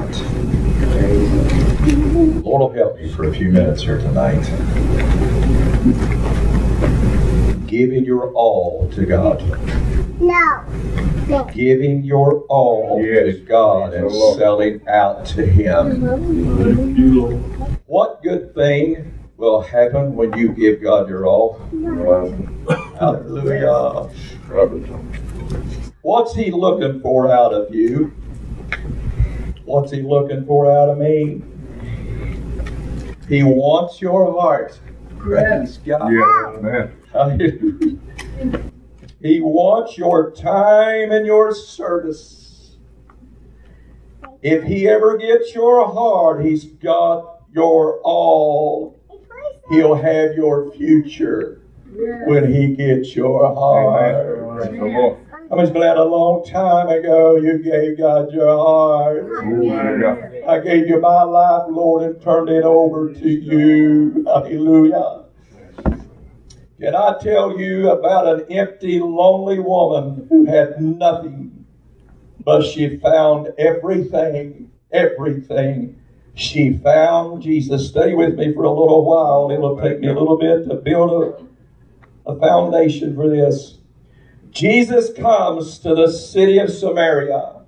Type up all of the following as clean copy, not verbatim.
heart. Lord will help you for a few minutes here tonight. Giving your all to God. No. Giving your all to God and selling out to Him. What good thing will happen when you give God your all? Hallelujah. What's He looking for out of you? What's He looking for out of me? He wants your heart. Praise God. Hallelujah. He wants your time and your service. If He ever gets your heart, He's got your all. He'll have your future when He gets your heart. I was glad a long time ago you gave God your heart. I gave you my life, Lord, and turned it over to you. Hallelujah. Can I tell you about an empty, lonely woman who had nothing, but she found everything, everything. She found Jesus. Stay with me for a little while. It'll take me a little bit to build a foundation for this. Jesus comes to the city of Samaria,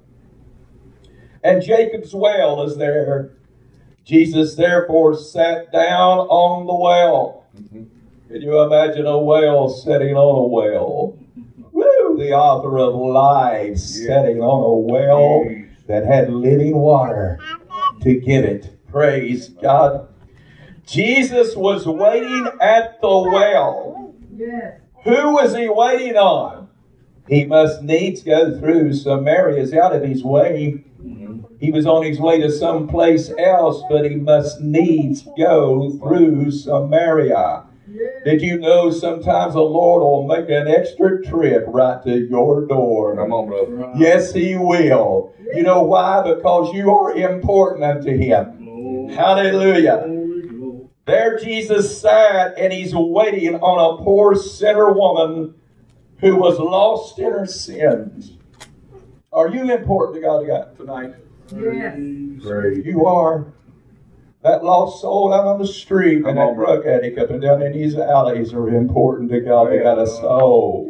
and Jacob's well is there. Jesus therefore sat down on the well. Can you imagine a whale sitting on a well? Woo! The author of life sitting on a well that had living water to give it. Praise God. Jesus was waiting at the well. Who was He waiting on? He must needs go through Samaria. Is out of His way. He was on His way to someplace else, but He must needs go through Samaria. Did you know sometimes the Lord will make an extra trip right to your door? Come on, brother. Yes, He will. You know why? Because you are important unto Him. Hallelujah. There Jesus sat, and He's waiting on a poor sinner woman who was lost in her sins. Are you important to God tonight? Yes. You are. That lost soul out on the street and that drug addict up and down in these alleys are important to God. They got a soul.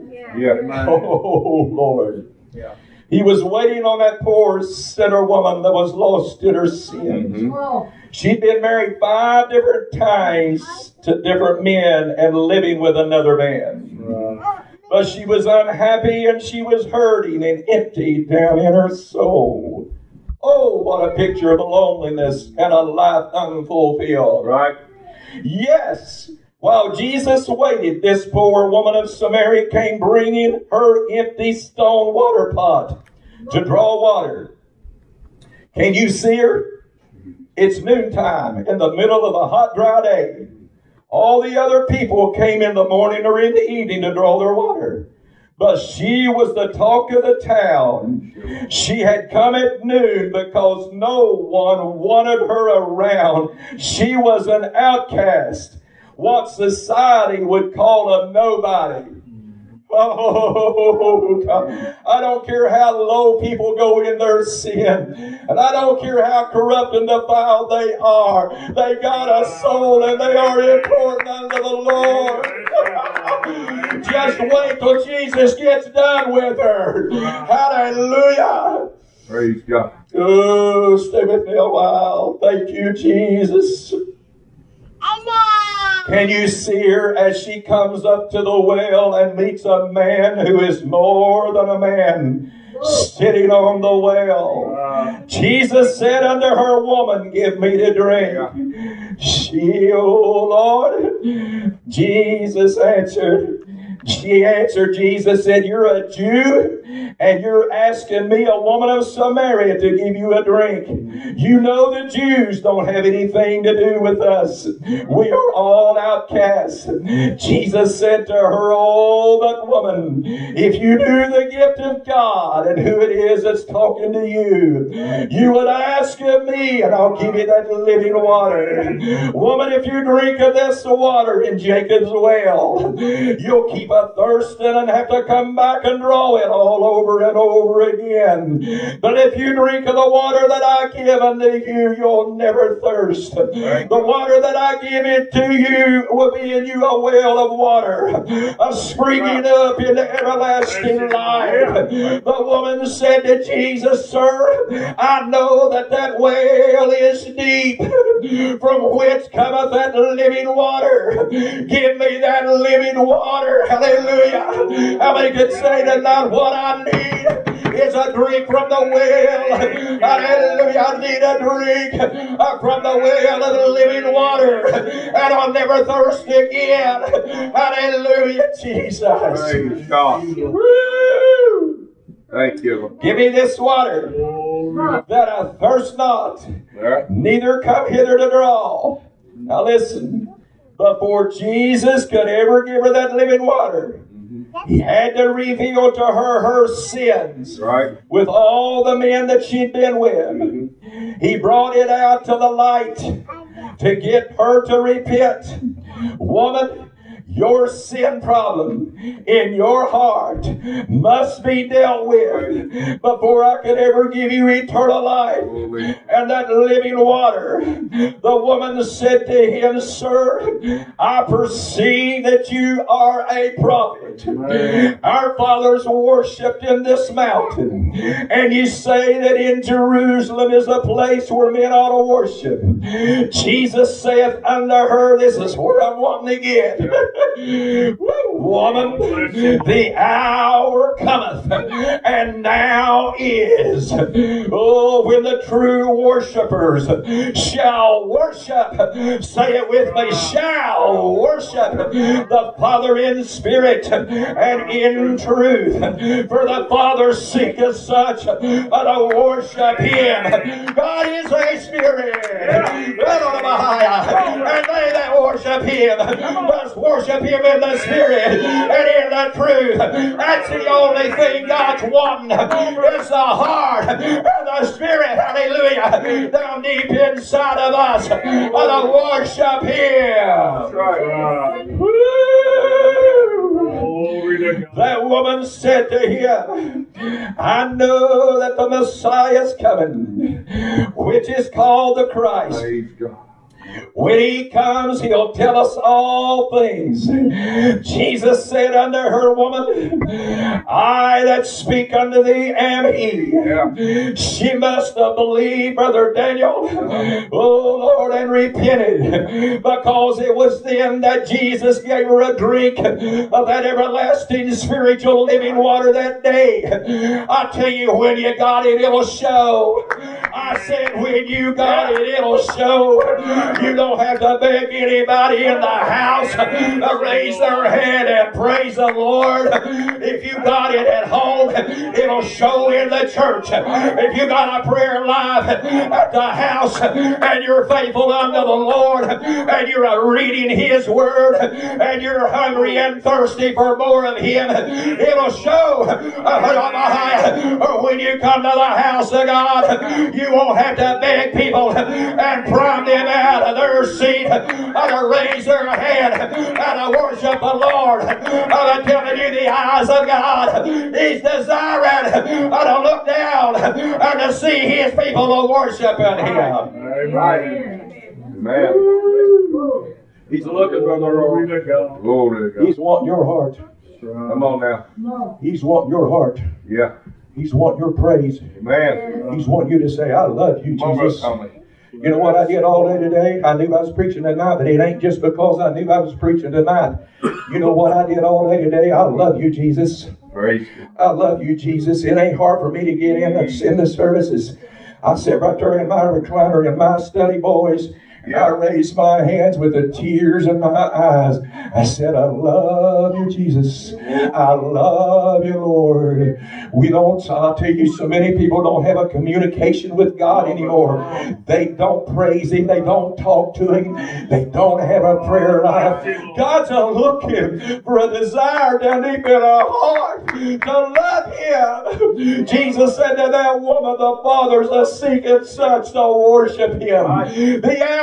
Oh, Lord. Yeah. He was waiting on that poor sinner woman that was lost in her sins. She'd been married 5 different times to different men and living with another man. But she was unhappy and she was hurting and empty down in her soul. Oh, what a picture of loneliness and a life unfulfilled. Right. Yes. While Jesus waited, this poor woman of Samaria came bringing her empty stone water pot to draw water. Can you see her? It's noontime in the middle of a hot, dry day. All the other people came in the morning or in the evening to draw their water. But she was the talk of the town. She had come at noon because no one wanted her around. She was an outcast, what society would call a nobody. Oh, God. I don't care how low people go in their sin. And I don't care how corrupt and defiled they are. They got a soul and they are important unto the Lord. Just wait till Jesus gets done with her. Hallelujah. Praise God. Oh, stay with me a while. Thank you, Jesus. Can you see her as she comes up to the well and meets a man who is more than a man sitting on the well? Jesus said unto her, "Woman, give me to drink." She, "Oh Lord." Jesus answered. She answered, Jesus said, "You're a Jew and you're asking me, a woman of Samaria, to give you a drink. You know the Jews don't have anything to do with us. We are all outcasts." Jesus said to her, "Oh, but woman, if you knew the gift of God and who it is that's talking to you, you would ask of me and I'll give you that living water. Woman, if you drink of this water in Jacob's well, you'll keep a thirsting and have to come back and draw it all over and over again. But if you drink of the water that I give unto you, you'll never thirst. The water that I give it to you will be in you a well of water, a springing up into everlasting life. The woman said to Jesus, Sir, I know that that well is deep, from whence cometh that living water. Give me that living water. Hallelujah. How many could say tonight, what I need is a drink from the well? Hallelujah. I need a drink from the well of the living water, and I'll never thirst again. Hallelujah, Jesus. Praise God. Woo! Thank you. Give me this water, that I thirst not, neither come hither to draw. Now listen, before Jesus could ever give her that living water, He had to reveal to her sins, with all the men that she'd been with. He brought it out to the light to get her to repent. Woman, your sin problem in your heart must be dealt with before I could ever give you eternal life and that living water. The woman said to him, Sir, I perceive that you are a prophet. Our fathers worshipped in this mountain, and you say that in Jerusalem is a place where men ought to worship. Jesus saith unto her, this is where I'm wanting to get. Woman, the hour cometh, and now is, when the true worshipers shall worship, say it with me, shall worship the Father in spirit and in truth. For the Father seeketh such to worship Him. God is a spirit, and they that worship Him must worship Him in the Spirit and in the truth. That's the only thing God's wanting, is the heart and the Spirit, hallelujah, down deep inside of us to worship Him. That woman said to him, I know that the Messiah is coming, which is called the Christ. Praise God. When He comes, He'll tell us all things. Jesus said unto her, Woman, I that speak unto thee am He. She must have believed, Brother Daniel, oh Lord, and repented, because it was then that Jesus gave her a drink of that everlasting spiritual living water that day. I tell you, when you got it, it'll show. I said, when you got it, it'll show. You don't have to beg anybody in the house to raise their hand and praise the Lord. If you got it at home, it'll show in the church. If you got a prayer life at the house and you're faithful unto the Lord and you're reading His Word and you're hungry and thirsty for more of Him, it'll show. When you come to the house of God, you won't have to beg people and prime them out of their seat to raise their hand and to worship the Lord. I'm telling you, the eyes of God, He's desiring to look down and to see His people worshiping Him. Amen. He's looking for the Lord. Glory to God. He's wanting your heart. Come on now. He's wanting your heart. Yeah. He's wanting your praise. Amen. He's wanting you to say, I love you, Jesus. You know what I did all day today? I knew I was preaching tonight, but it ain't just because I knew I was preaching tonight. You know what I did all day today? I love you, Jesus. Praise. I love you, Jesus. It ain't hard for me to get in the services. I sit right there in my recliner in my study, boys. I raised my hands with the tears in my eyes. I said, I love you, Jesus. I love you, Lord. I'll tell you, so many people don't have a communication with God anymore. They don't praise Him. They don't talk to Him. They don't have a prayer life. God's looking for a desire down deep in our heart to love Him. Jesus said to that woman, the Father's a seeking such to worship Him. The hour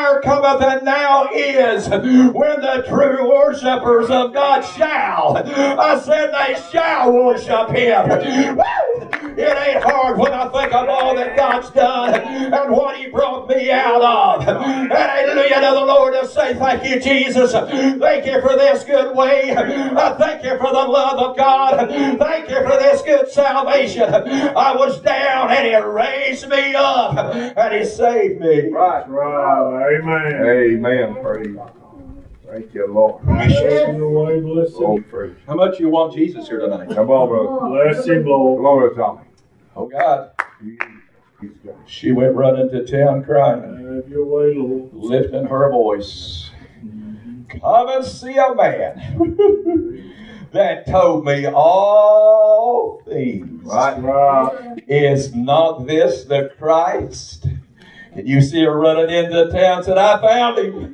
hour cometh and now is when the true worshipers of God shall. I said they shall worship Him. It ain't hard when I think of all that God's done and what He brought me out of. And hallelujah to the Lord, to say thank you, Jesus. Thank you for this good way. Thank you for the love of God. Thank you for this good salvation. I was down and He raised me up and He saved me. Right. Amen. Amen. Praise God. Thank you, Lord. Oh, praise. How much you want Jesus here tonight? Come on, brother. Bless Him, Lord. Come on, Brother Tommy. Oh God. He's got it. She went running to town crying, Have your way, Lord. lifting her voice. Come and see a man that told me all things. Right. Is not this the Christ? And you see her running into town, said, I found Him.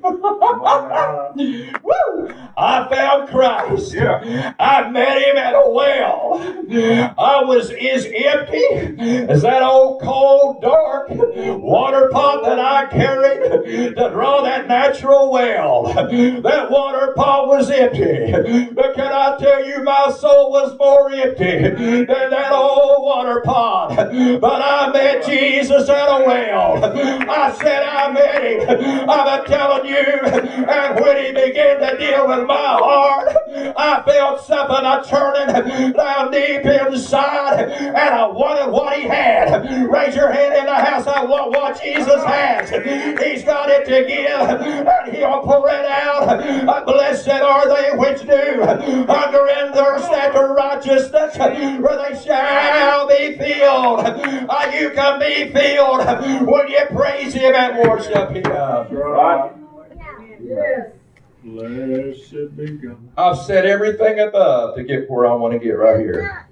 Woo! I found Christ. Yeah. I met Him at a well. I was as empty as that old cold, dark water pot that I carried to draw that natural well. That water pot was empty. But can I tell you, my soul was more empty than that old water pot. But I met Jesus at a well. I said I met Him. I'm telling you, and when He began to deal with my heart, I felt something churning down deep inside, and I wanted what He had. Raise your hand in the house. I want what Jesus has. He's got it to give, and He'll pour it out. Blessed are they which do hunger and thirst after righteousness, for they shall be filled. You can be filled when you praise Him and worship Him. Right. Yes. Blessed be God. I've said everything above to get where I want to get right here.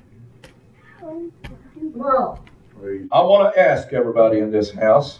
Well, Praise. I want to ask everybody in this house,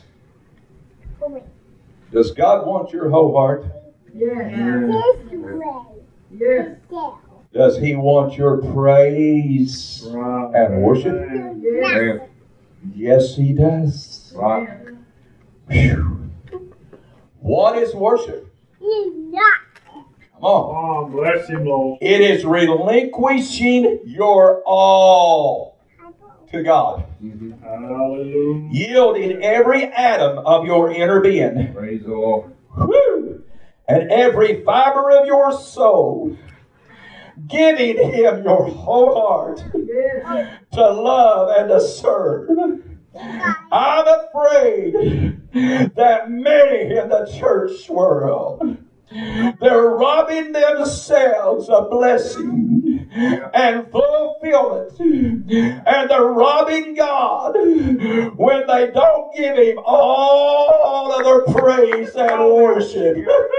does God want your whole heart? yes. Yes. Yes. Does He want your praise Right. and worship? Yes. Amen. Yes, He does. Right. Whew. What is worship? Come on. Oh, bless Him, Lord. It is relinquishing your all to God. Hallelujah. Yielding every atom of your inner being. Praise the Lord. Whew. And every fiber of your soul. Giving Him your whole heart Yes. to love and to serve. I'm afraid that many in the church world, they're robbing themselves of blessing and fulfillment. And they're robbing God when they don't give Him all of their praise and worship.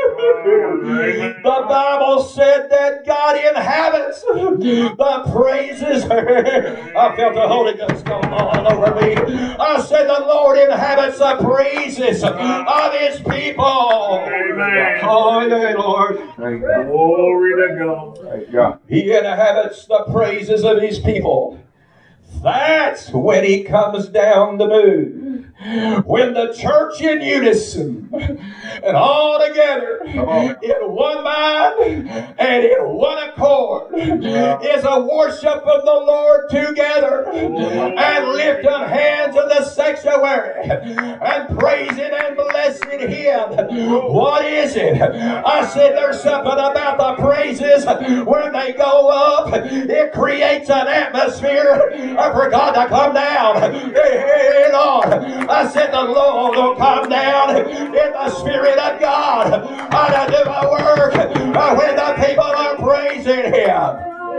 The Bible said that God inhabits the praises. I felt the Holy Ghost come all over me. I said the Lord inhabits the praises of His people. Amen. Hallelujah, Lord. Thank God. Glory to God. Thank God. He inhabits the praises of His people. That's when He comes down to move. When the church in unison and all together in one mind and in one accord is a worship of the Lord together and lifting hands in the sanctuary and praising and blessing Him. What is it? I said there's something about the praises when they go up. It creates an atmosphere for God to come down. Hey, Lord. I said the Lord will come down in the Spirit of God to do a work when the people are praising Him.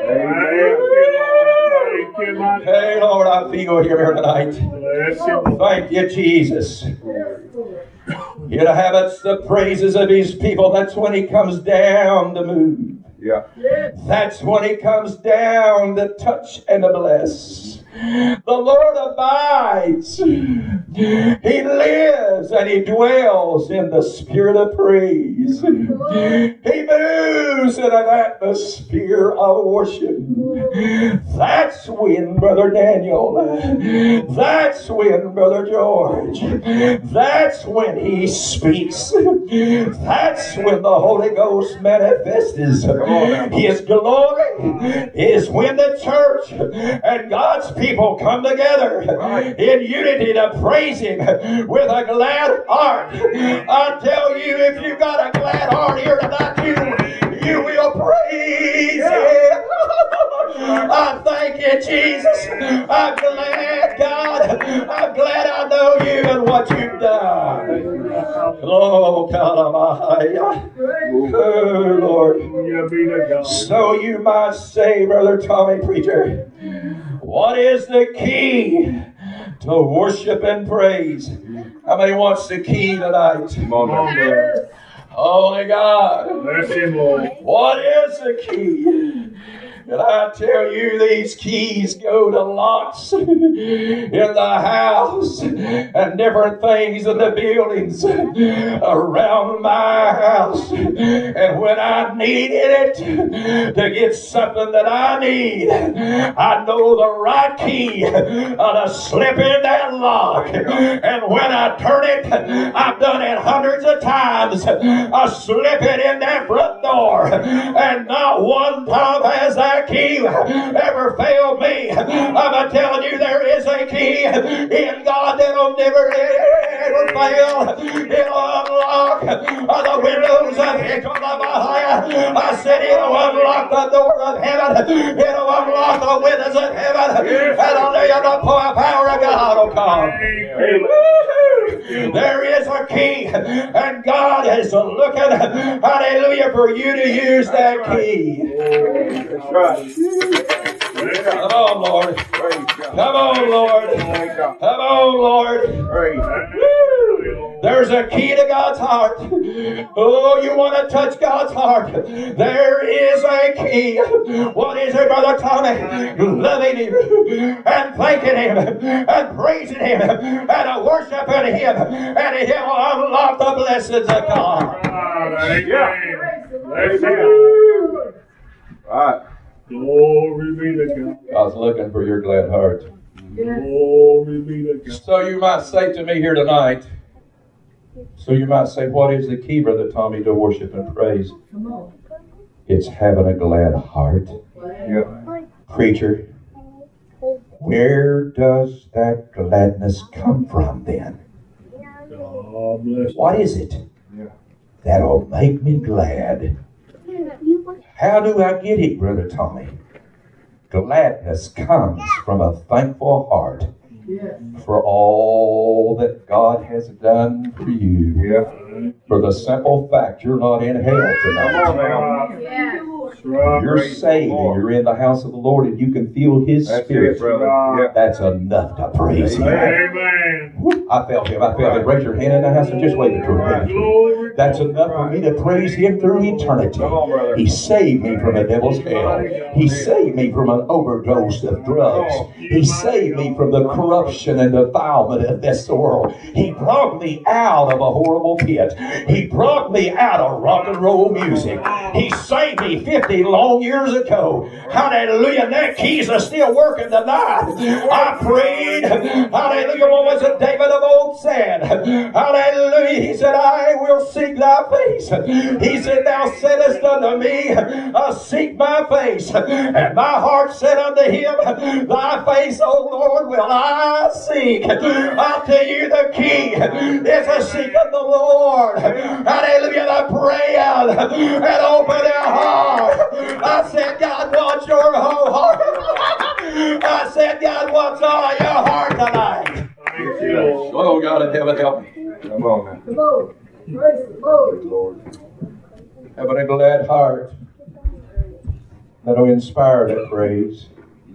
Thank you, my God. Hey, Lord, I feel you here tonight. Bless Him. Thank you, Jesus. He inhabits the praises of His people. That's when He comes down to move. Yeah. That's when He comes down to touch and to bless. The Lord abides. He lives and He dwells in the spirit of praise. He moves in an atmosphere of worship. That's when, Brother Daniel, that's when, Brother George, that's when He speaks. That's when the Holy Ghost manifests His glory. Is when the church and God's people come together in unity to praise Him with a glad heart. I tell you, if you got a glad heart here tonight, you will praise Him. I thank you, Jesus. I'm glad, God. I'm glad I know you and what you've done. Oh, God Almighty. Oh, Lord. So you might say, Brother Tommy Preacher, what is the key to worship and praise? How many wants the key tonight? Holy God. Bless Him, Lord. What is the key? And I tell you, these keys go to locks in the house and different things in the buildings around my house. And when I needed it to get something that I need, I know the right key to slip in that lock. And when I turn it, I've done it hundreds of times. I slip it in that front door, and not one time has that key ever failed me. I'm telling you, there is a key in God that'll never ever fail. It'll unlock the windows of heaven. I said it'll unlock the door of heaven. It'll unlock the windows of heaven. Hallelujah, the power of God will come. There is a key, and God is looking, hallelujah, for you to use that key. That's right. Come on, Lord. Come on, Lord. Come on, Lord. There's a key to God's heart. Oh, you want to touch God's heart? There is a key. What is it, Brother Tommy? Loving Him and thanking Him and praising Him and worshiping Him, and He'll unlock the blessings of God. Bless Him. Right. Glory be to God. God's looking for your glad heart. Glory be to God. So you might say to me here tonight, what is the key, Brother Tommy, to worship and praise? Come on. It's having a glad heart. Yeah. Preacher, where does that gladness come from then? God bless. What is it Yeah. that'll make me glad? How do I get it, Brother Tommy? Gladness comes from a thankful heart Yes. for all that God has done for you. Yeah. For the simple fact you're not in hell tonight. Come on now. Yes. You're saved and you're in the house of the Lord and you can feel His That's Spirit. it, brother. Yeah. That's enough to praise Him. Amen. I felt Him. Raise your hand in the house and just wave it to Him. Glory. That's enough for me to praise Him through eternity. Come on, brother. He saved me from the devil's hell. He saved me from an overdose of drugs. He saved me from the corruption and defilement of this world. He brought me out of a horrible pit. He brought me out of rock and roll music. He saved me 50 long years ago. Hallelujah. And that keys are still working tonight. I prayed. Hallelujah. What was it David of old said? Hallelujah. He said, I will seek thy face. He said, thou saidest unto me, seek my face. And my heart said unto him, thy face, O Lord, will I seek. I'll tell you the key is to seek of the Lord. Hallelujah. To pray out and open their heart. I said, God wants your whole heart. I said, God wants all of your heart tonight. Thank you, Lord. Oh, God in heaven, help me. Come on now. Come on. Praise the Lord. Lord. Having a glad heart that'll inspire that praise.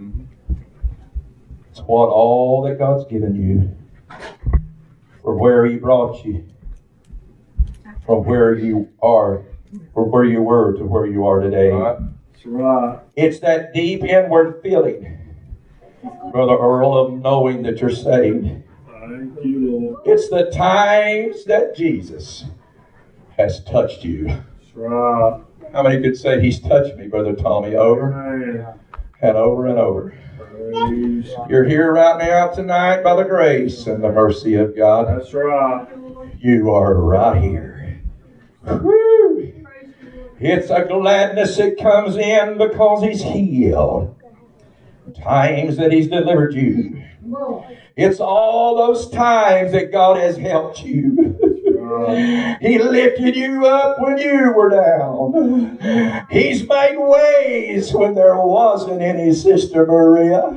It's what all that God's given you. From where He brought you. From where you are. From where you were to where you are today. Right. That's right. It's that deep inward feeling Brother Earl, of knowing that you're saved. Thank you, Lord. It's the times that Jesus has touched you. That's right. How many could say He's touched me, Brother Tommy, over Amen. and over and over? Praise. You're here right now tonight by the grace and the mercy of God. That's right. You are right here. Whew. It's a gladness that comes in because He's healed. Times that He's delivered you. It's all those times that God has helped you. He lifted you up when you were down. He's made ways when there wasn't any, Sister Maria.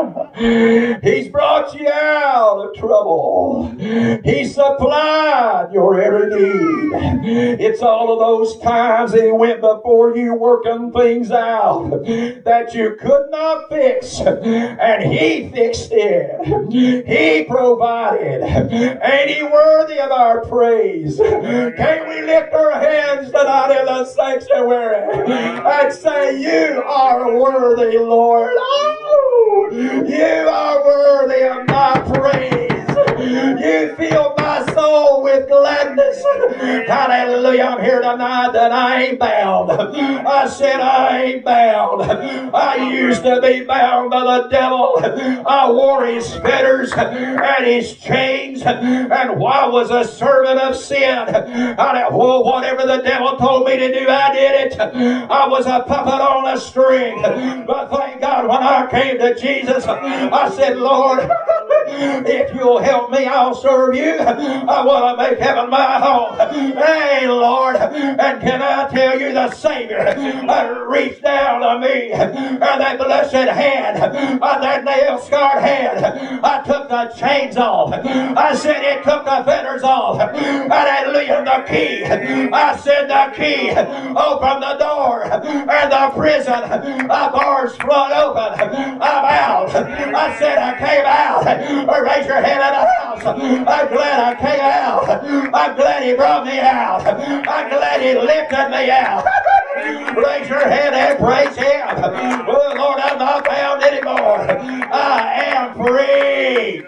He's brought you out of trouble. He supplied your every need. It's all of those times that He went before you working things out that you could not fix. And He fixed it. He provided. Ain't He worthy of our praise? Can we lift our hands tonight in the sanctuary and say, You are worthy, Lord. Oh, You are worthy of my praise. You fill my soul with gladness. Hallelujah. I'm here tonight that I ain't bound. I said I ain't bound. I used to be bound by the devil. I wore his fetters and his chains, and I was a servant of sin. Well, whatever the devil told me to do, I did it. I was a puppet on a string. But thank God when I came to Jesus, I said, Lord, if you'll help me, I'll serve you. I want to make heaven my home. Hey, Lord. And can I tell you, the Savior reached down to me, and that blessed hand, that nail-scarred hand, I took the chains off. I said it took the fetters off. Hallelujah, the key. I said the key opened the door, and the prison bars flung open. I'm out. I said I came out. Raise your hand in the house. I'm glad I came out. I'm glad He brought me out. I'm glad He lifted me out. Raise your hand and praise Him. Oh, Lord, I'm not bound anymore. I am free.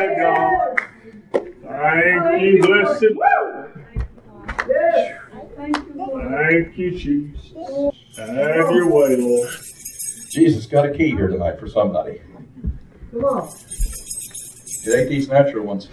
Thank you, blessed Lord. Thank you, Jesus. Have your way, Lord. Jesus got a key here tonight for somebody. Come on. It ain't these natural ones.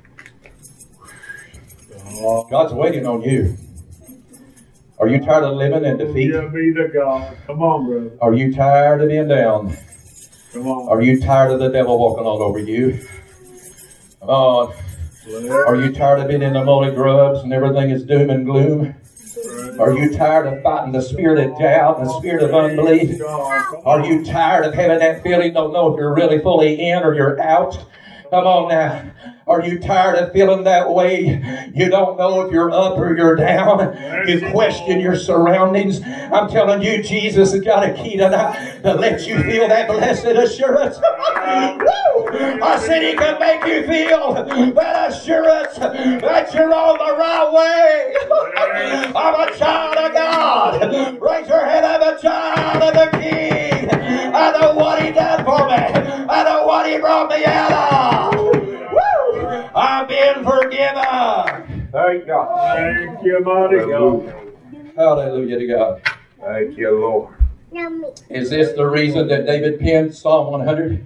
God's waiting on you. Are you tired of living in defeat? Yeah, be the God. Come on, brother. Are you tired of being down? Come on. Are you tired of the devil walking all over you? Come on. Are you tired of being in the moldy grubs and everything is doom and gloom? Are you tired of fighting the spirit of doubt and the spirit of unbelief? Are you tired of having that feeling, don't know if you're really fully in or you're out? Come on now. Are you tired of feeling that way? You don't know if you're up or you're down. You question your surroundings. I'm telling you, Jesus has got a key tonight to let you feel that blessed assurance. I said He can make you feel that assurance that you're on the right way. I'm a child of God. Raise your hand. I'm a child of the King. I know what He done for me. I know what He brought me out of. I've been forgiven. Thank God. Thank you, mighty God. Hallelujah to God. Thank you, Lord. Is this the reason that David penned Psalm 100?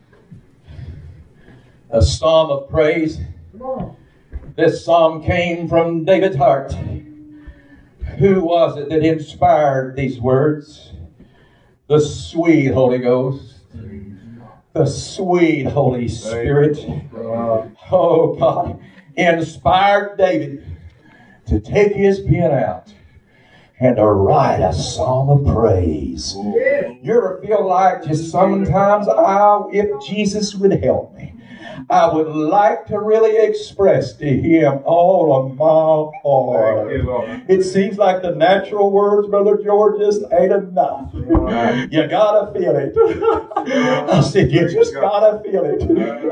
A psalm of praise. This psalm came from David's heart. Who was it that inspired these words? The sweet Holy Ghost. The sweet Holy Spirit. Oh God, inspired David to take his pen out and to write a psalm of praise. You ever feel like just sometimes, if Jesus would help me, I would like to really express to Him all of my heart. Thank you, Lord. It seems like the natural words, Brother George, just ain't enough. You gotta feel it. I said, you just gotta feel it.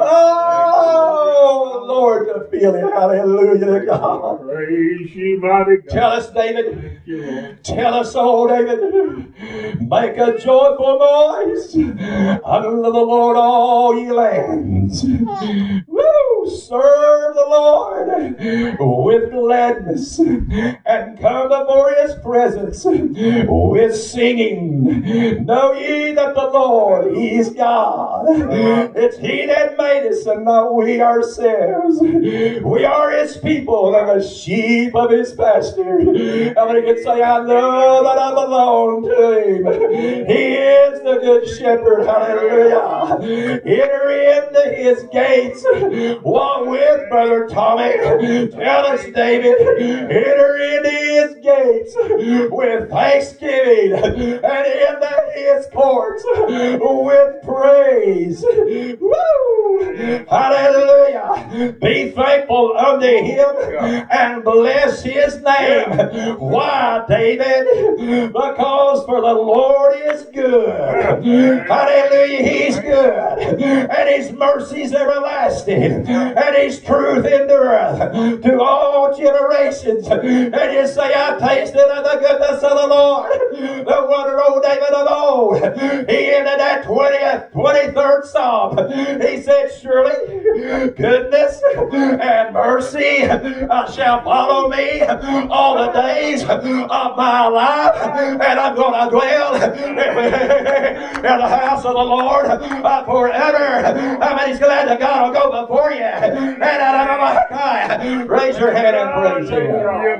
Oh, Lord, to feel it. Hallelujah to God. Praise you, mighty God. Tell us, David. Thank you, Lord. Tell us, oh David. Make a joyful noise unto the Lord, all ye lands. Woo! Serve the Lord with gladness and come before His presence with singing. Know ye that the Lord, He is God. It's He that made us and not we ourselves. We are His people and the sheep of His pasture. And we can say, I know that I belong to Him. He is the good shepherd. Hallelujah. Enter into His gates. Walk with Brother Tommy. Tell us, David, enter into His gates with thanksgiving and into His courts with praise. Woo! Hallelujah. Be thankful unto Him and bless His name. Why, David? Because for the Lord is good. Hallelujah. He's good. And His mercies everlasting. And His truth endureth to all generations. And you say, I tasted of the goodness of the Lord. The wonder, old David of old. He ended that 23rd Psalm. He said, surely goodness and mercy shall follow me all the days of my life. And I'm going to dwell in the house of the Lord forever. I mean, He's glad that God will go before you. And raise your hand and praise Him.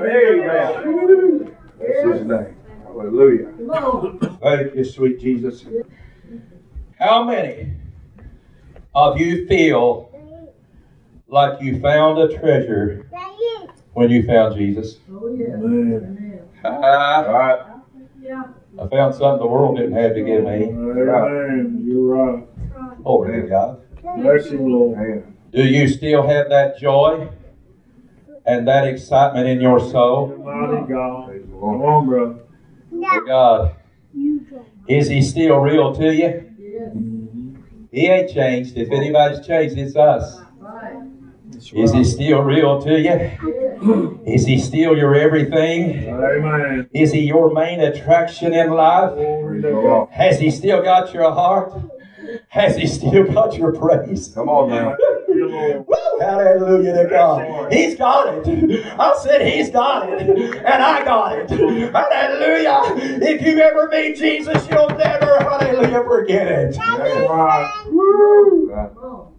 That's His name. Hallelujah. Thank you, sweet Jesus. How many of you feel like you found a treasure when you found Jesus? Oh, yeah. Right. I found something the world didn't have to give me. Amen. You're right. Glory to God. Bless Him, Lord. Man. Do you still have that joy and that excitement in your soul? Mighty God. Praise the Come Lord. on, brother. For God, is He still real to you? Yes. He ain't changed. If anybody's changed, it's us. Right. Is He still real to you? Yes. Is He still your everything? Amen. Is He your main attraction in life? Glory to Praise the God. Lord. Has He still got your heart? Has He still got your praise? Come on now. Thank you, Lord. Woo, hallelujah to God. He's got it. I said He's got it. And I got it. Hallelujah. If you ever meet Jesus, you'll never, hallelujah, forget it. That's right. Woo. Right. Come on.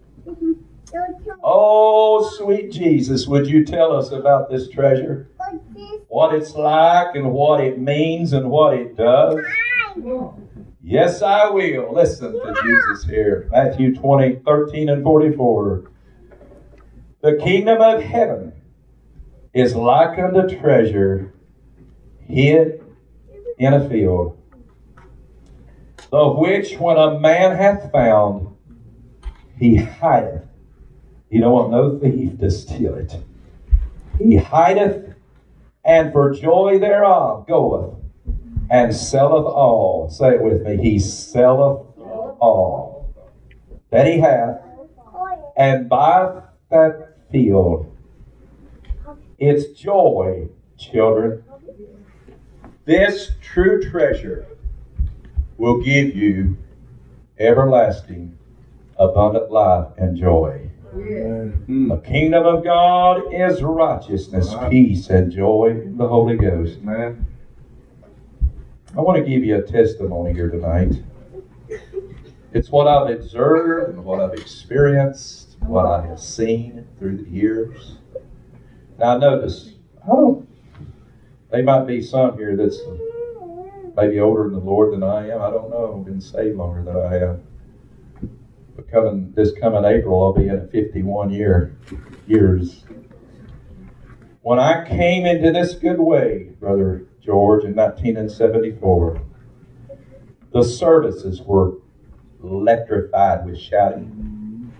Oh, sweet Jesus, would you tell us about this treasure? What it's like and what it means and what it does? Come on. Yes, I will. Listen to Jesus here. Matthew 20:13 and 44. The kingdom of heaven is like unto treasure hid in a field, the which when a man hath found, he hideth. You don't want no thief to steal it. He hideth, and for joy thereof goeth and selleth all. Say it with me. He selleth all that he hath, and buyeth that field. It's joy, children. This true treasure will give you everlasting, abundant life and joy. Yes. The kingdom of God is righteousness, peace, and joy in the Holy Ghost. Man. I want to give you a testimony here tonight. It's what I've observed and what I've experienced, what I have seen through the years. Now notice, there might be some here that's maybe older in the Lord than I am. I don't know. I've been saved longer than I have. But this coming April, I'll be in 51 years. When I came into this good way, Brother George, in 1974, the services were electrified with shouting.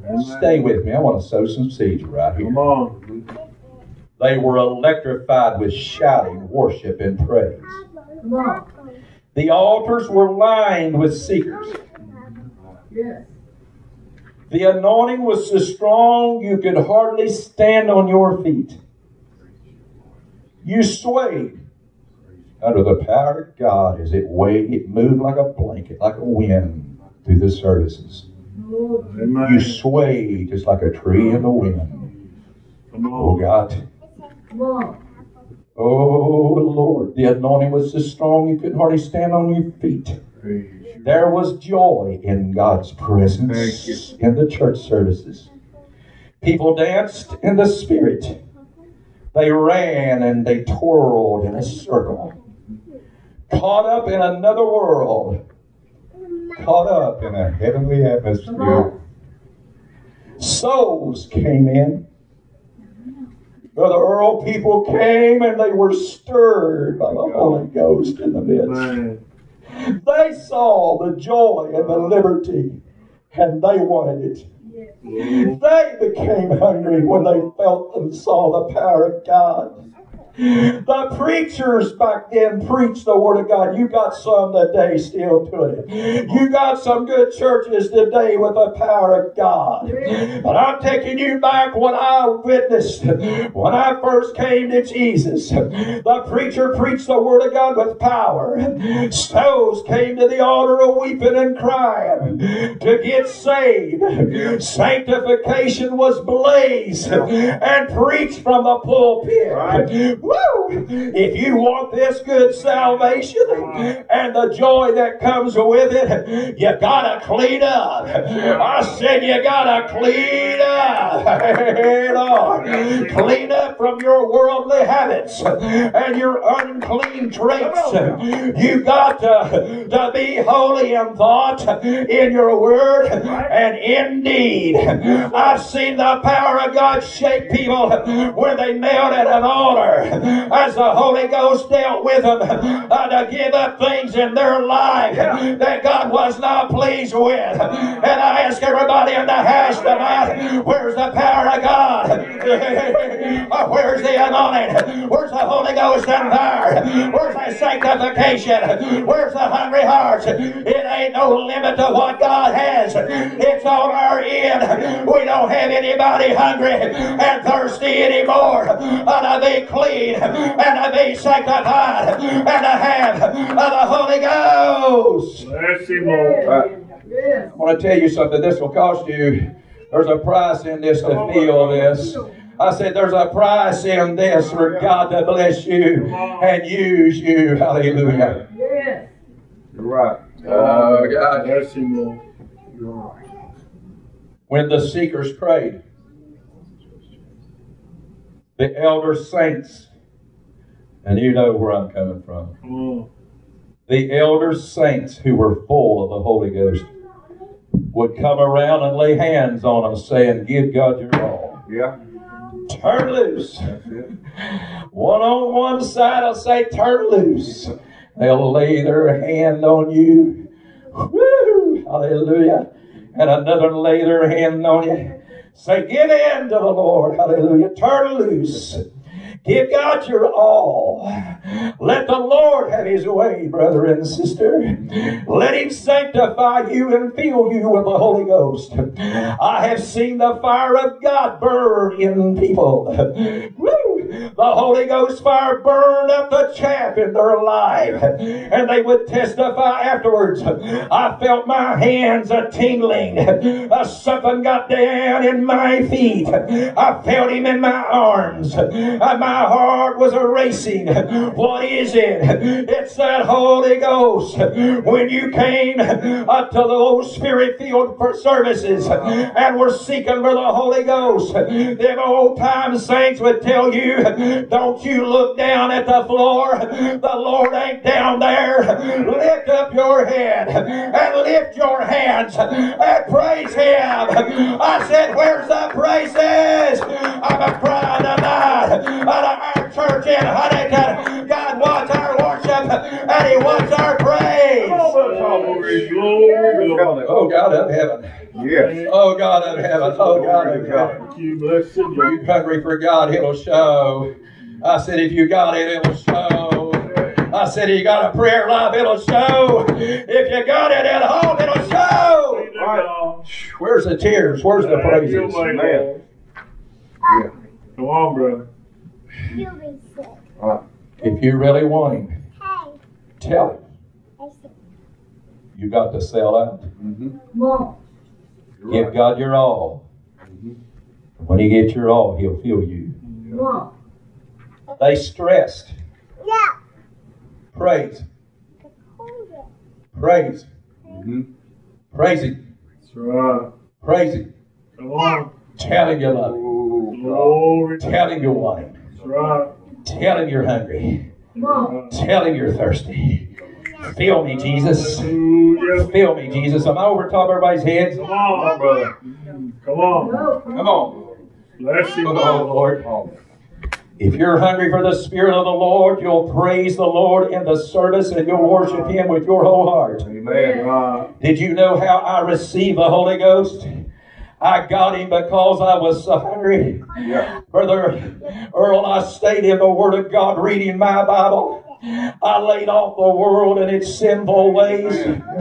Stay with me. I want to sow some seeds right here. Come on. They were electrified with shouting, worship, and praise. Come on. The altars were lined with seekers. Yes. The anointing was so strong you could hardly stand on your feet. You swayed under the power of God as it moved like a blanket, like a wind through the services. Amen. You swayed just like a tree in the wind. Come on. Oh God. Come on. Oh Lord. The anointing was so strong you couldn't hardly stand on your feet. There was joy in God's presence in the church services. People danced in the Spirit. They ran and they twirled in a circle. Caught up in another world. Caught up in a heavenly atmosphere. Souls came in. Brother Earl, people came and they were stirred by the Holy Ghost in the midst. Man. They saw the joy and the liberty, and they wanted it. They became hungry when they felt and saw the power of God. The preachers back then preached the Word of God. You got some today still doing it. You got some good churches today with the power of God. But I'm taking you back what I witnessed when I first came to Jesus. The preacher preached the Word of God with power. Souls came to the altar of weeping and crying to get saved. Sanctification was blazed and preached from the pulpit. Woo! If you want this good salvation and the joy that comes with it, you gotta clean up. I said you gotta clean up. Hey, Lord. Clean up from your worldly habits and your unclean traits. You got to be holy in thought, in your word, and in deed. I've seen the power of God shake people when they knelt at an altar as the Holy Ghost dealt with them to give up things in their life that God was not pleased with. And I ask everybody in the house tonight, where's the power of God? Where's the anointing? Where's the Holy Ghost and fire? Where's the sanctification? Where's the hungry hearts? It ain't no limit to what God has. It's on our end. We don't have anybody hungry and thirsty anymore to be clean and to be sanctified and to have the Holy Ghost. Mercy, Lord. Yes. I want to tell you something. This will cost you. There's a price in this to feel this. I said there's a price in this for God to bless you and use you. Hallelujah. Yes. You're right. Oh, God. Mercy, Lord. You're right. When the seekers prayed, the elder saints, and you know where I'm coming from. Come on. The elder saints who were full of the Holy Ghost would come around and lay hands on them saying, give God your all. Yeah. Turn loose. That's it. One on one side will say, turn loose. They'll lay their hand on you. Woo! Hallelujah. And another lay their hand on you. Say, give in to the Lord. Hallelujah. Turn loose. Give God your all. Let the Lord have His way, brother and sister. Let Him sanctify you and fill you with the Holy Ghost. I have seen the fire of God burn in people. Woo! The Holy Ghost fire burned up the chaff in their life. And they would testify afterwards. I felt my hands a-tingling. Something got down in my feet. I felt Him in my arms. My heart was racing. What is it? It's that Holy Ghost. When you came to those Spirit-filled services and were seeking for the Holy Ghost, them old-time saints would tell you, don't you look down at the floor. The Lord ain't down there. Lift up your head and lift your hands and praise Him. I said, where's the praises? I'm a crying tonight. Our church in Huntington, God wants our worship and He wants our praise. Glory, glory, glory. Oh God of heaven. Yes. Oh God of heaven. heaven. Oh, God, oh, God. Thank you, blessed Lord. If you're hungry for God, He'll show. I said, if you got it, it'll show. I said, if you got a prayer life, it'll show. If you got it at home, it'll show. Right. Where's the tears? Where's the Thank you, praises? my Lord. Yeah. Come on, brother. You'll be sick. If you really want Him, Hey, tell Him. I said, You got to sell out. Mm-hmm. Come on. Give God your all. When He gets your all, He'll fill you. Come on. They stressed. yeah. Praise. Hold it. Praise. Mm-hmm. Praise Him. That's right. Praise Him. Come on. Tell Him you love Him. Oh, Glory. Tell Him you want Him. That's right. Tell Him you're hungry. Come on. Tell Him you're thirsty. Fill me, Jesus. Hallelujah. Fill me, Jesus. Am I over top of everybody's heads? Come on, brother. Come on. Go. Come on. Bless you, Oh, Lord. Lord. oh. If you're hungry for the Spirit of the Lord, you'll praise the Lord in the service and you'll worship Him with your whole heart. Amen. Right. Did you know how I received the Holy Ghost? I got Him because I was so hungry. Yeah. Brother Earl, I stayed in the Word of God reading my Bible. I laid off the world and its sinful ways.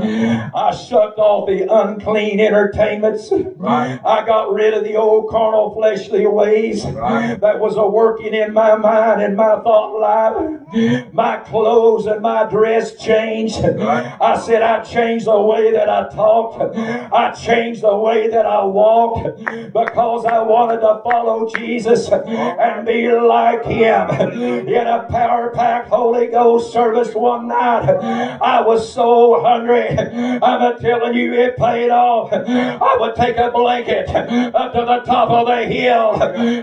I shucked off the unclean entertainments. Right. I got rid of the old carnal fleshly ways Right. that was working in my mind and my thought life. My clothes and my dress changed. Right. I said I changed the way that I talked. I changed the way that I walked because I wanted to follow Jesus and be like Him. In a power-packed Holy Ghost service one night, I was so hungry. I'm telling you, it paid off. I would take a blanket up to the top of the hill.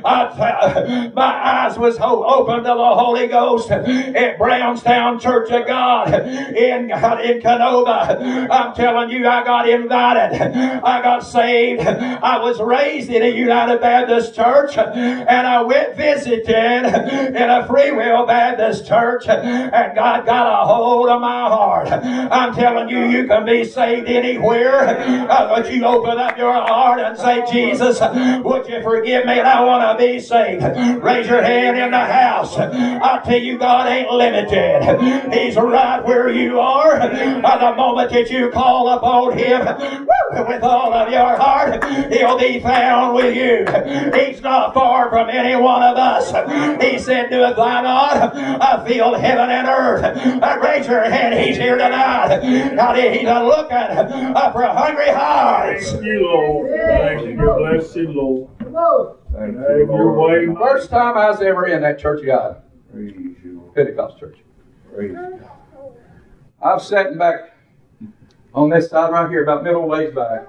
My eyes was open to the Holy Ghost at Brownstown Church of God in Canova. I'm telling you, I got invited. I got saved. I was raised in a United Baptist church, and I went visiting in a Free Will Baptist church, and God got a hold of my heart. I'm telling you, you can be saved anywhere, but you open up your heart and say, Jesus, would you forgive me? And I want to be saved. Raise your hand in the house. I tell you, God ain't limited. He's right where you are. At the moment that you call upon Him with all of your heart, He'll be found with you. He's not far from any one of us. He said, doeth thy not? I feel heaven and earth. Raise your hand. He's here tonight. Now He's looking for hungry hearts. Thank you, Lord. Thank you, bless you, Lord. Come on. Thank Have you, your Lord. way. First time I was ever in that Church of God, Praise you, Lord. Pentecost church. Praise you. I'm sitting back on this side right here, about middle ways back.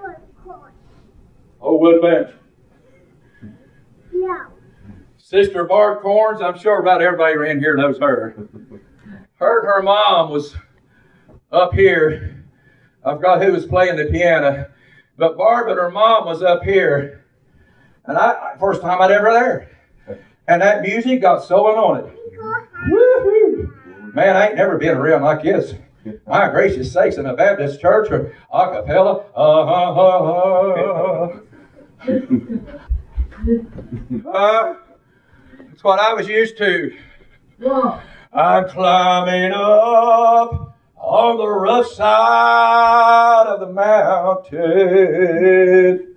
Old wood bench. Yeah. Sister Barb Corns, I'm sure about everybody in here knows her. Her mom was up here. I forgot who was playing the piano, but Barb and her mom was up here. And first time I'd ever there. And that music got so anointed. Woo-hoo. Man, I ain't never been around like this. My gracious sakes, in a Baptist church or a cappella. That's what I was used to. Come on. I'm climbing up on the rough side of the mountain.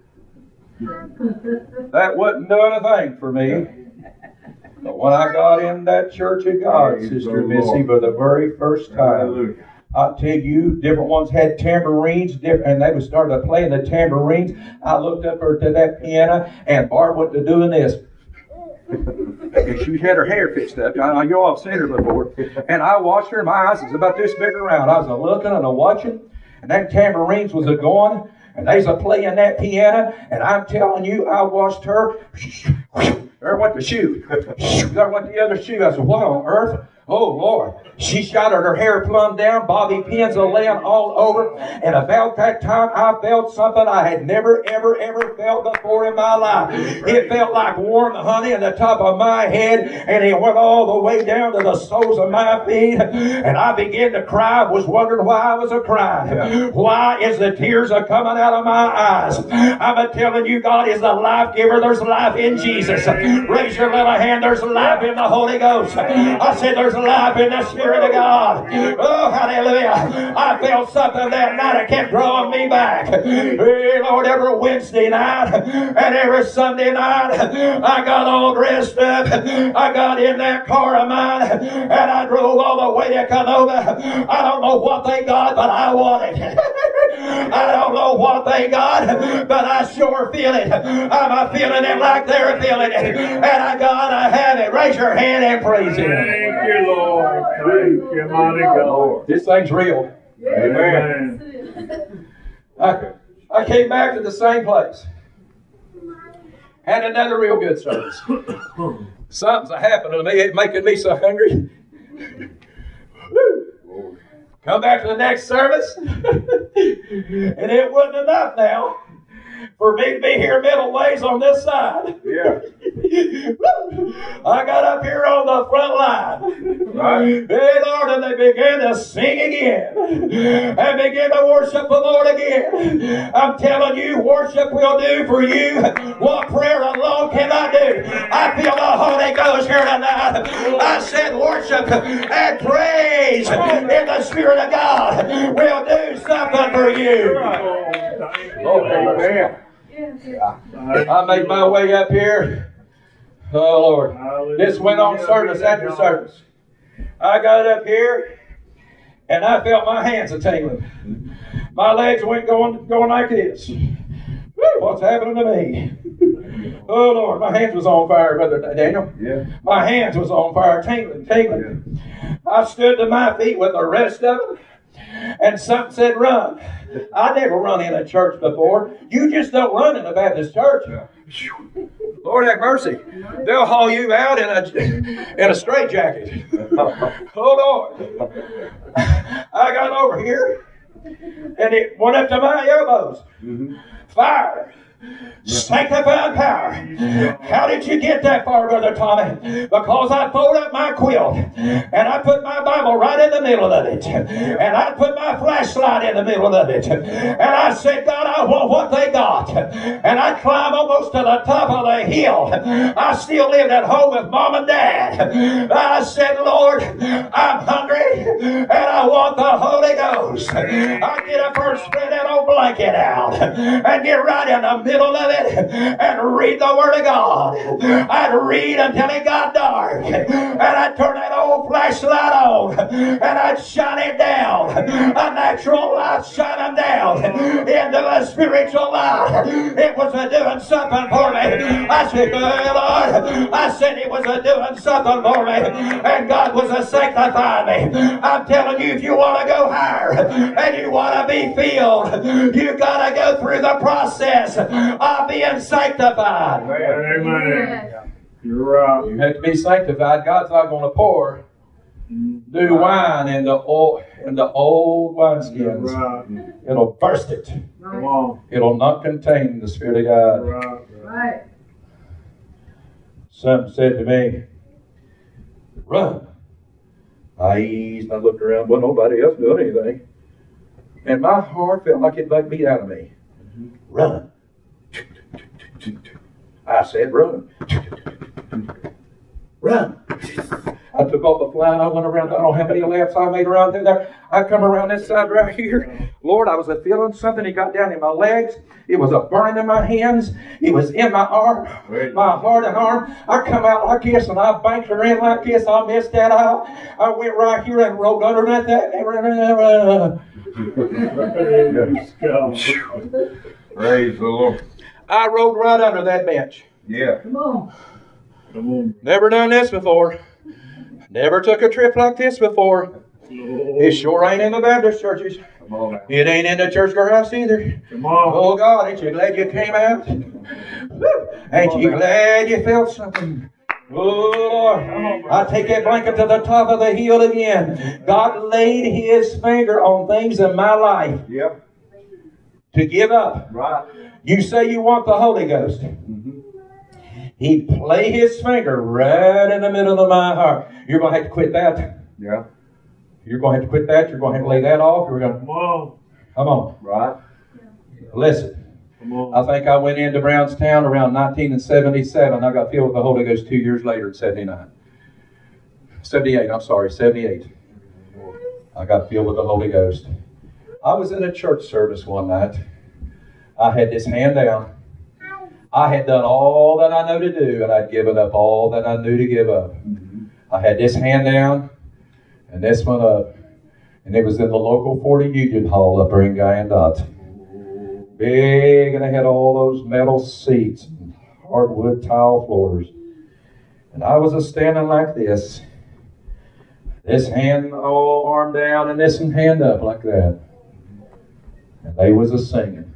That wouldn't do anything for me. But when I got in that Church of God, Praise Sister the Missy, Lord. for the very first time, Hallelujah. I tell you, different ones had tambourines, and they would start playing the tambourines. I looked up her to that piano, and Barb went to doing this. And she had her hair fixed up. You all have seen her before. And I watched her, and my eyes was about this big around. I was looking and watching, and that tambourines was going, and they was playing that piano, and I'm telling you, I watched her. There went the shoe. There went the other shoe. I said, what on earth? Oh, Lord. She shot her hair plumb down, bobby pins are laying all over. And about that time, I felt something I had never, ever, ever felt before in my life. It felt like warm honey on the top of my head, and it went all the way down to the soles of my feet. And I began to cry. I was wondering why I was crying. Why is the tears are coming out of my eyes? I'm telling you, God is the life giver. There's life in Jesus. Raise your little hand. There's life in the Holy Ghost. I said there's life in the Spirit of God. Oh, hallelujah. I felt something that night that kept drawing me back. Hey, Lord, every Wednesday night and every Sunday night, I got all dressed up. I got in that car of mine and I drove all the way to Canova. I don't know what they got, but I want it. I don't know what they got, but I sure feel it. I'm feeling it like they're feeling it. And I gotta have it. Raise your hand and praise Him. Thank you, Lord. Thank you, mighty God. This thing's real. Amen. I came back to the same place. Had another real good service. Something's happened to me. It's making me so hungry. Woo. Come back to the next service. And it wasn't enough now for me to be here middle ways on this side. Yeah. I got up here on the front line. Right. Hey, Lord, and they began to sing again. And began to worship the Lord again. I'm telling you, worship will do for you what prayer alone cannot do. I feel the Holy Ghost here tonight. I said worship and praise in the Spirit of God will do something for you. Oh, amen. I made my way up here. Oh, Lord. This went on service after service. I got up here, and I felt my hands a-tingling. My legs went going like this. Woo, what's happening to me? Oh, Lord, my hands was on fire, Brother Daniel. Yeah. My hands was on fire, tingling. Yeah. I stood to my feet with the rest of them, and something said, run. I never run in a church before. You just don't run in a Baptist church. Lord have mercy. They'll haul you out in a straitjacket. Oh, Lord. I got over here, and it went up to my elbows. Fire. Sanctified power. How did you get that far, Brother Tommy? Because I folded up my quilt and I put my Bible right in the middle of it, and I put my flashlight in the middle of it, and I said, God, I want what they got. And I climbed almost to the top of the hill. I still lived at home with Mom and Dad. I said, Lord, I'm hungry and I want the Holy Ghost. I get up first, spread that old blanket out and get right in the middle of it and read the Word of God. I'd read until it got dark, and I'd turn that old flashlight on and I'd shine it down. A natural light shining down into a spiritual light. It was doing something for me. I said, hey, Lord, I said it was doing something for me, and God was sanctifying me. I'm telling you, if you want to go higher and you want to be filled, you got to go through the process of being sanctified. Amen. You're right. You have to be sanctified. God's not going to pour new wine in the old wineskins. Right. It'll burst it. Come on. It'll not contain the Spirit of God. Right. Right. Something said to me, run. I eased and I looked around, but nobody else doing anything. And my heart felt like it like beat out of me. Run. I said, run. Run. I took off the fly and I went around. I don't know how many laps I made around through there. I come around this side right here. Lord, I was feeling something. It got down in my legs. It was burning in my hands. It was in my arm, my heart and arm. I come out like this and I banked her in like this. I missed that out. I went right here and rolled underneath that. Praise the Lord. I rolled right under that bench. Yeah. Come on. Come on. Never done this before. Never took a trip like this before. It sure ain't in the Baptist churches. Come on now. It ain't in the church house either. Come on. Oh God, ain't you glad you came out? Woo. Ain't you glad you felt something? Oh Lord, I take that blanket to the top of the hill again. God laid His finger on things in my life Yep. to give up. Right. You say you want the Holy Ghost. Mm-hmm. He'd play His finger right in the middle of my heart. You're going to have to quit that. Yeah. You're going to have to quit that. You're going to have to lay that off. You're going to, Come on. come on. Right. Listen. Come on. I think I went into Brownstown around 1977. I got filled with the Holy Ghost 2 years later in 79. 78, I'm sorry, 78. I got filled with the Holy Ghost. I was in a church service one night. I had this hand down. I had done all that I know to do, and I'd given up all that I knew to give up. I had this hand down, and this one up. And it was in the local 40 Union Hall up there in Guyandotte. Big, and they had all those metal seats and hardwood tile floors. And I was a standing like this. This hand all arm down and this hand up like that. And they was a singing.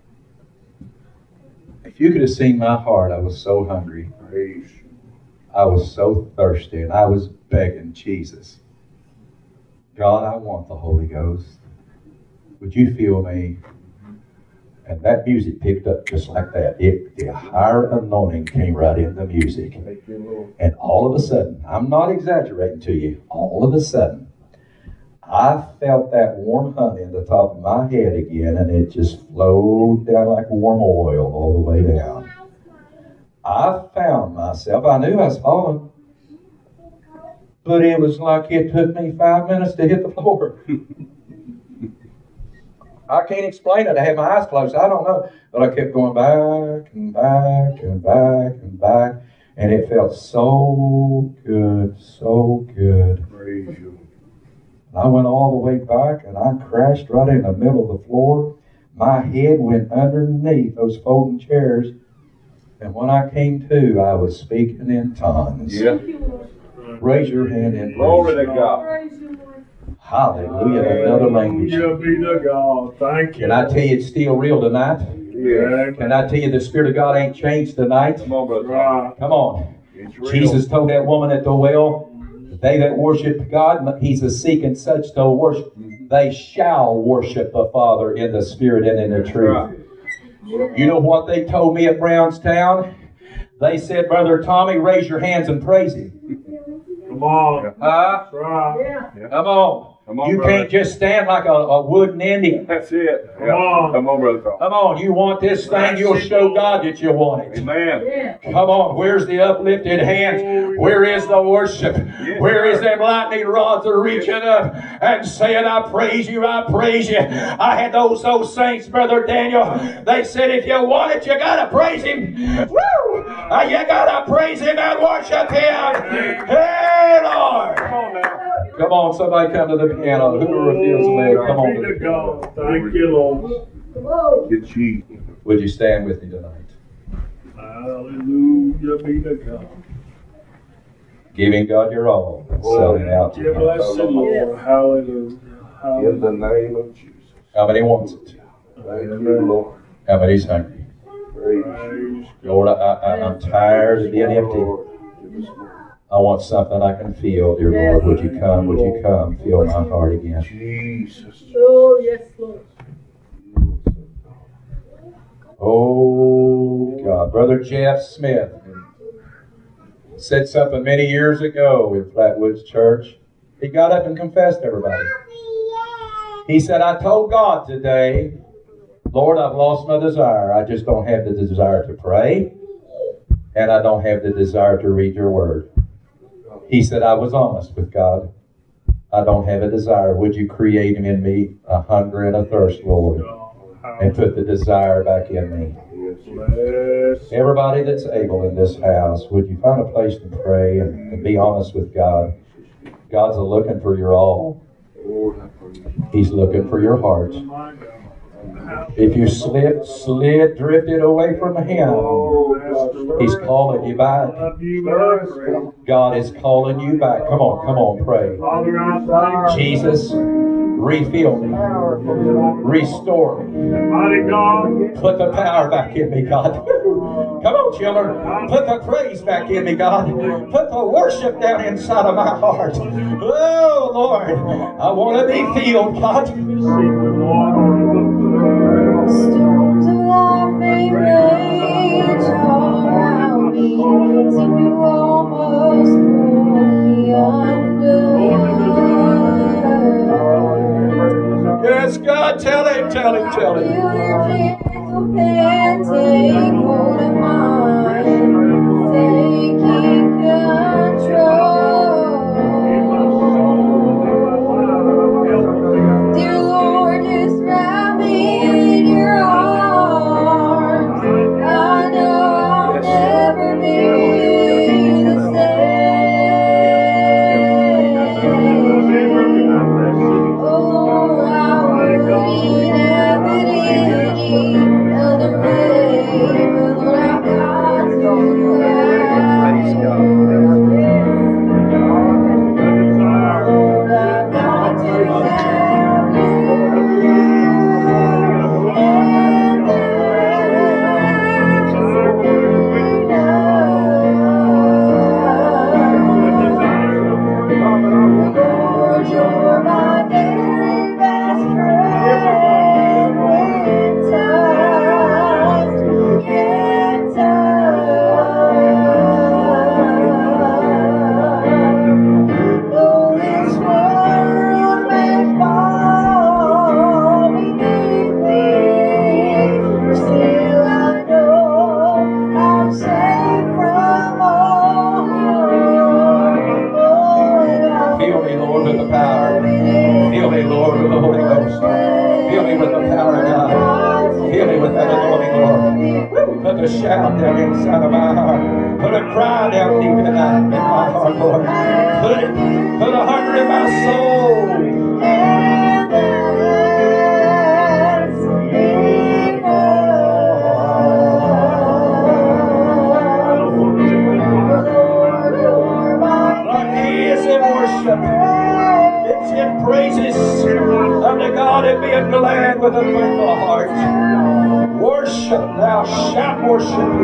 If you could have seen my heart, I was so hungry. Praise. I was so thirsty, and I was begging Jesus, God, I want the Holy Ghost. Would you fill me? And that music picked up just like that. The higher anointing came right in the music. Thank you, Lord. And all of a sudden, I'm not exaggerating to you, all of a sudden, I felt that warm honey in the top of my head again, and it just flowed down like warm oil all the way down. I found myself, I knew I was falling, but it was like it took me 5 minutes to hit the floor. I can't explain it. I had my eyes closed. I don't know. But I kept going back and back and back and back. And it felt so good, so good. Praise you. I went all the way back and I crashed right in the middle of the floor. My head went underneath those folding chairs. And when I came to, I was speaking in tongues. Yeah. Raise your hand and Glory praise. to God. Praise you, Lord. Hallelujah. In another language. Hallelujah be to God. Thank you. Can I tell you it's still real tonight? Yeah. Can I tell you the Spirit of God ain't changed tonight? Come on, brother. Right. Come on. It's real. Jesus told that woman at the well, they that worship God, He's a seeking such to worship. They shall worship the Father in the Spirit and in the truth. You know what they told me at Brownstown? They said, Brother Tommy, raise your hands and praise Him. Come on. Huh? That's right. Yeah. Come on. Come on, You brother. can't just stand like a wooden Indian. That's it. Come on. Come on, brother. Tom. Come on, you want this thing, you'll show God that you want it. Amen. Yeah. Come on, where's the uplifted hands? Where is the worship? Where is them lightning rods are reaching up and saying, I praise you, I praise you. I had those saints, Brother Daniel. They said, if you want it, you gotta praise Him. Woo! You gotta praise Him and worship Him. Hey, Lord! Come on now. Come on, somebody come to the piano. Whoever feels led, come on Be to to the piano. God. Thank you, Lord. Come on. Get cheese. Would you stand with me tonight? Hallelujah be to God. Giving God your all, and selling out to You Him. bless the Lord. Hallelujah. In the name of Jesus. How many wants it? Thank you, Lord. How many's hungry? Praise Praise Lord, I'm tired of being empty. Lord. Give us more. I want something I can feel, dear Lord. Would you come? Would you come? Fill my heart again. Jesus. Oh, yes, Lord. Oh, God. Brother Jeff Smith said something many years ago in Flatwoods Church. He got up and confessed to everybody. He said, I told God today, Lord, I've lost my desire. I just don't have the desire to pray, and I don't have the desire to read your word. He said, I was honest with God. I don't have a desire. Would you create in me a hunger and a thirst, Lord, and put the desire back in me? Bless. Everybody that's able in this house, would you find a place to pray and be honest with God? God's looking for your all. Lord, I praise you. He's looking for your heart. My God. If you drifted away from Him, He's calling you back. Love you, Lord. God is calling you back. Come on, pray. Father, I thank you. Jesus, refill me. Restore me. Mighty God. Put the power back in me, God. Come on. Oh, children, put the praise back in me, God. Put the worship down inside of my heart. Oh, Lord, I want to be filled, God. Storms of life may rage around me, seem to almost pull me under. Yes, God, tell him, tell him, tell him. Feel your gentle hand take hold of mine, taking control. Dear Lord, just wrap me in your arms. I know I'll never be the same. Oh, I wouldn't have it any other way, but Lord, I've got to have Lord, I've got to have you, and that's enough. Lord, you're my very best friend when times get tough. Though this world may fall beneath me, still I know I'm safe from all harm. Oh, and I'll Fill me, Lord, with the power. Fill me, Lord, with the Holy Ghost. Fill me with the power of God. Fill me with that anointing, Lord. Put a shout down inside of my heart. Put a cry down deep in my heart, Lord. Put a hunger in my soul. And that's enough. Lord, you're my Lord, He is in worship. It's in praises unto God and being glad with a thankful heart. Worship, thou shalt worship Him.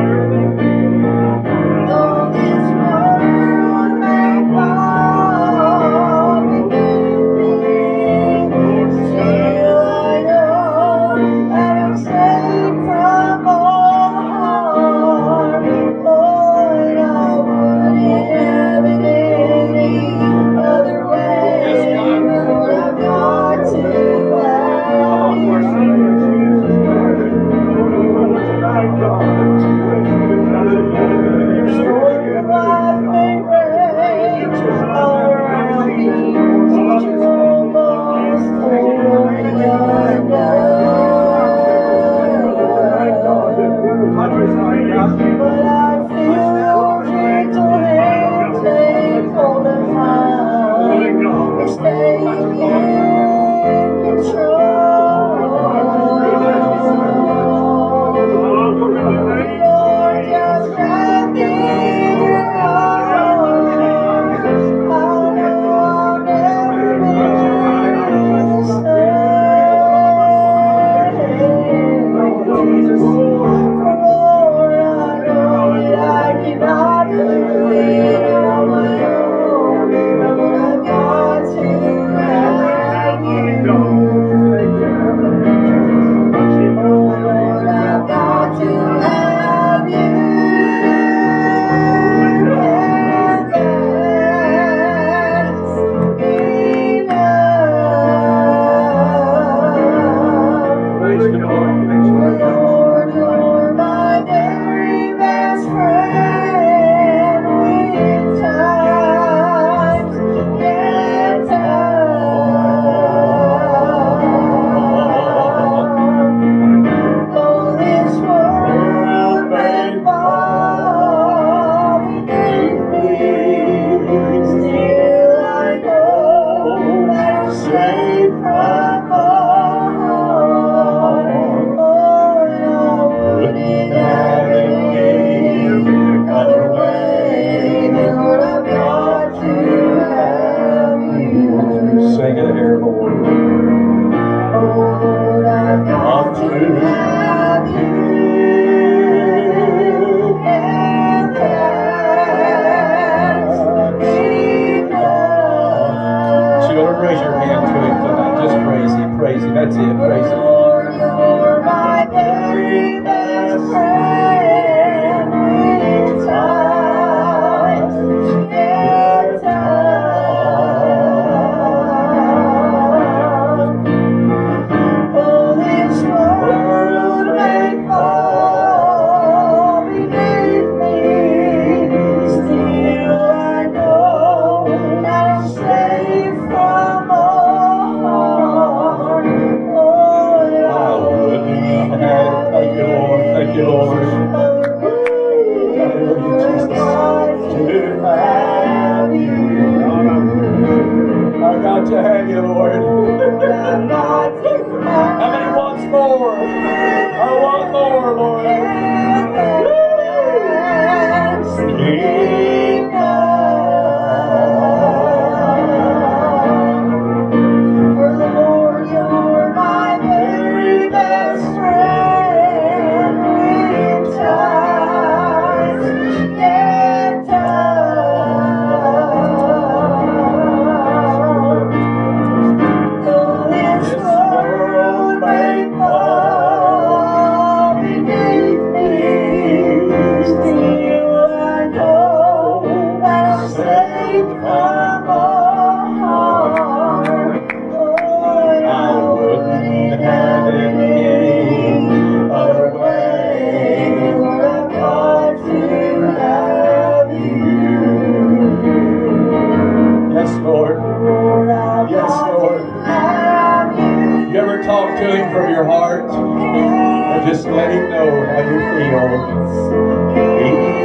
Though this world may fall beneath me, still I know that I'm safe from all harm. Oh, and I wouldn't have it any other way. Lord, I've got to have you. That's it. Praise Him. Lord, you're my very best friend. When times get tough, oh, this world may fall beneath me, still I know that I'm safe from all harm. Lord, I wouldn't have Thank you, Lord. Thank you, Lord. I got to have you, Lord. How many wants more? I want more, Lord. For the Lord, you're my very best friend. When times get tough, though this world may fall beneath me, still I know that I'm safe from all harm. Lord, I wouldn't have it any other way. Lord, I've got to have you. Yes, Lord. Lord, I've Yes, got Lord. to have you. You ever talk to Him from your heart? And just let Him know how you feel.